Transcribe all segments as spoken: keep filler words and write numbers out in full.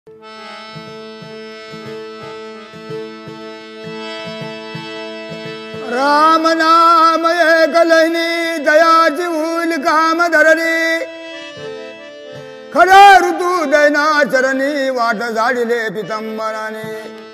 राम नाम एक लहनी दयाची उल काम धरणी खरा ऋतू दैना चरणी वाट झाडिले पितंबराने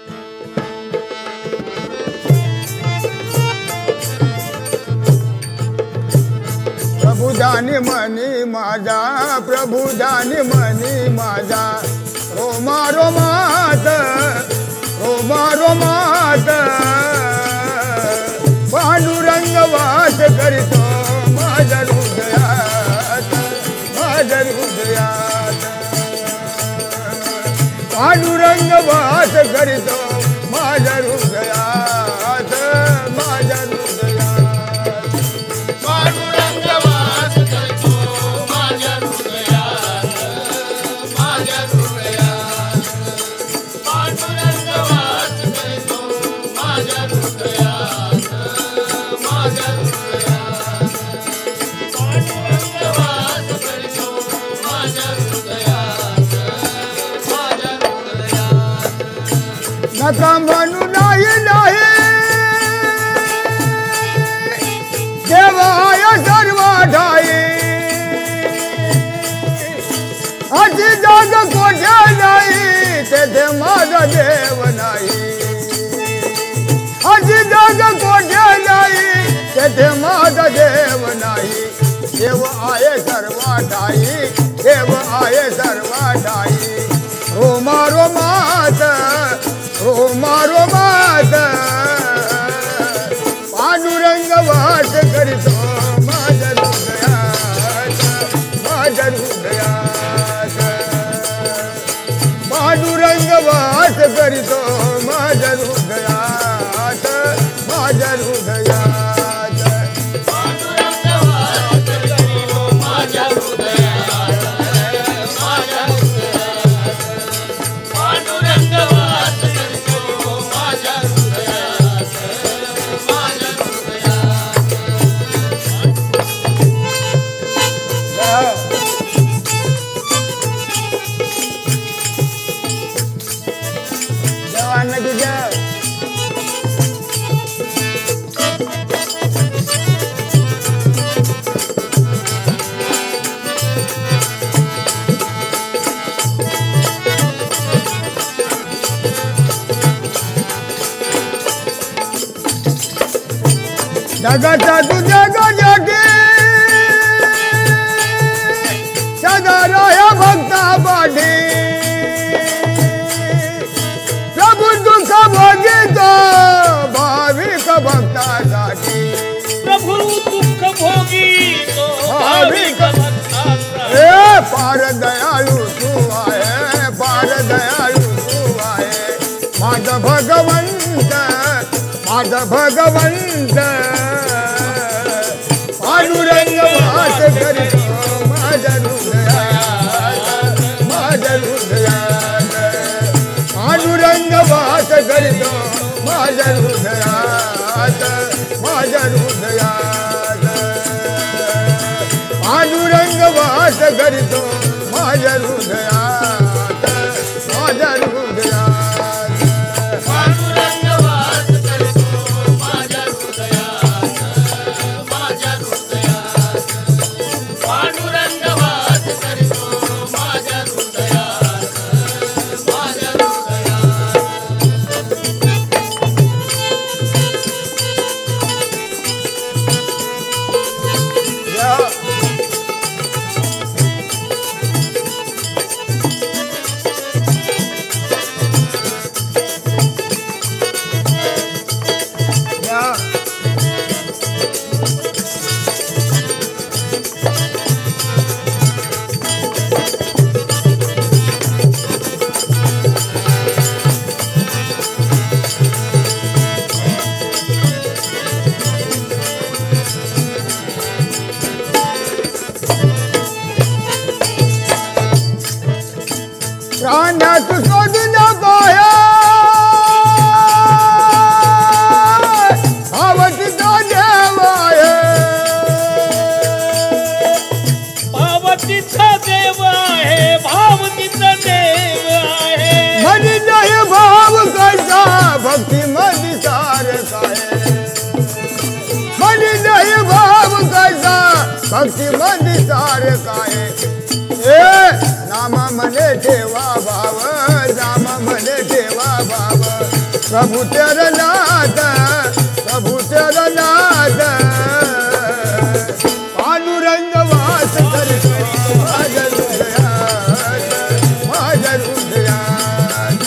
प्रभु जानी मनी माझा प्रभु जानी मनी माझा रोमा रोमात रोमा रोमात पांडुरंग वास करीतो माझ्या हृदयात माझ्या हृदयात पांडुरंग वास करीतो माझ्या हृदयात माझ्या हृदयात पांडुरंग वास करीतो माझ्या हृदयात माझ्या हृदयात पांडुरंग वास करीतो माझ्या हृदयात माझ्या हृदयात पांडुरंग वास करीतो माझ्या हृदयात माझ्या हृदयात नका म्हणू नाही नाही देवाय सर्व ठाई अशी जाग कोठे नाही तेथे माझा देव नाही अशी जाग कोठे नाही तेथे माझा देव नाही देव आहे सर्व ठाई देव आहे सर्व ठाई रोमा रोमात रोमा रोमात पांडुरंग वास करीतो माझ्या हृदयात माझ्या हृदयात पांडुरंग वास करीतो माझ्या हृदयात माझ्या हृदयात पांडुरंग वास करीतो माझ्या हृदयात माझ्या हृदयात पांडुरंग वास करीतो माझ्या हृदयात माझ्या हृदयात देवांना तुझ्या जगाचा तुझ्या गजाटी सदा राया भक्ता पाठी प्रभु दुःख भोगितो भाविक भक्तासाठी प्रभु दुःख भोगितो भाविक भक्तासाठी ए पार दयाळू तू आहे पार दयाळू तू आहे माझा भगवंत माझा भगवंत पांडुरंग वास करीतो माझ्या हृदयात माझ्या हृदयात पांडुरंग वास करीतो माझ्या हृदयात माझ्या हृदयात पांडुरंग वास करीतो माझ्या हृदयात माझ्या हृदयात पांडुरंग वास करीतो माझ्या हृदयात माझ्या हृदयात पांडुरंग वास करीतो माझ्या हृदयात माझ्या हृदयात या या प्राण्यात शोधून पाया भावतीचा देव आहे भावतीचा देव आहे भावतीचा देव आहे भक्ती मंदी सार काय ए नाम मने ठेवा भाव नाम मने ठेवा भाव प्रभु तेरा नाथ प्रभु तेरा नाथ पांडुरंग वास करतो माझ्या हृदयात माझ्या हृदयात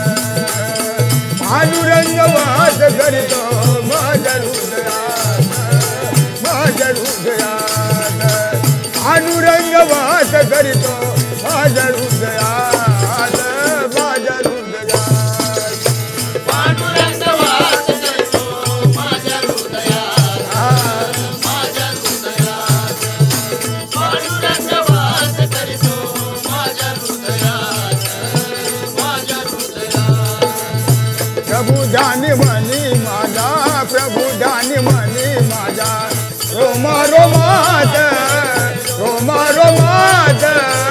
पांडुरंग वास करतो माझ्या हृदयात माझ्या हृदयात पांडुरंग वास करतो माझ्या हृदयात माझ्या हृदयात पांडुरंग वास करतो माझ्या हृदयात माझ्या हृदयात पांडुरंग वास करतो माझ्या हृदयात माझ्या हृदयात प्रभु जानी मनी माझा प्रभु जानी मनी माझा रोमा रोमात रोमा रोमात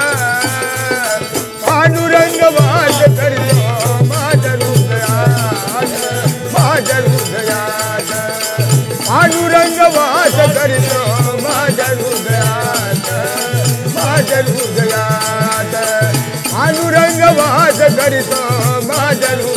पांडुरंग वास करतो माझ्या हृदयात माझ्या हृदयात पांडुरंग वास करतो माझ्या हृदयात माझ्या हृदयात पांडुरंग वास करतो माझ्या